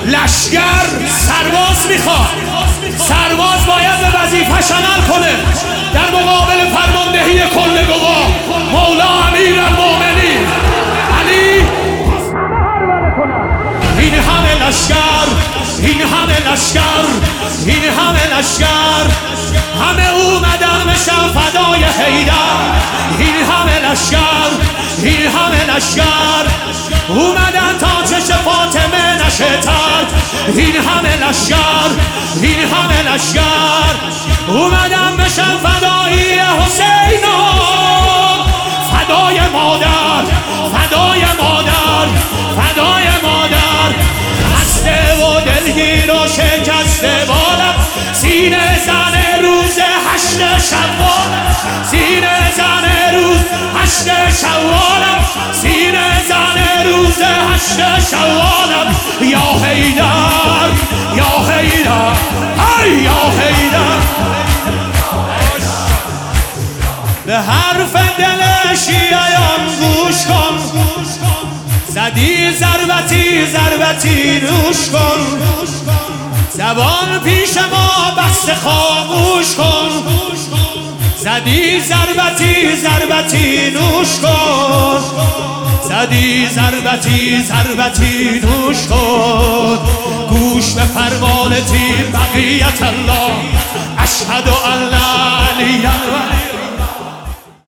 لشگر سرباز میخواد، سرباز باید به وظیفه‌ش عمل کنه در مقابل فرماندهی کل قوا مولا امیرالمومنین علی. این همه لشگر، این همه لشگر، این همه لشگر، همه اومدن بشن فدای حیدر. این همه لشگر، این همه لشگر، اومدن تا چش فاطمه نشه ترد. این همه لشگر، این همه لشگر، اومدن بشن فدایی حسینا، فدای مادر، فدای مادر، فدای مادر. خسته و دلگیر و شکسته بالم، سینه زن روز 8 شوال، سینه زن روز 8 شوالم، سینه زن روز 8 شوالم. یا حیدر، یا حیدر، ای یا حیدر. به حرف دل شیعیان گوش کن، زدی ضربتی ضربتی نوش کن، زبان پیش ما بسته خاموش کن. زدی ضربتی ضربتی نوش کن، زدی ضربتی ضربتی نوش کن. گوش به فرمان تیم بقیت الله، اشهد ان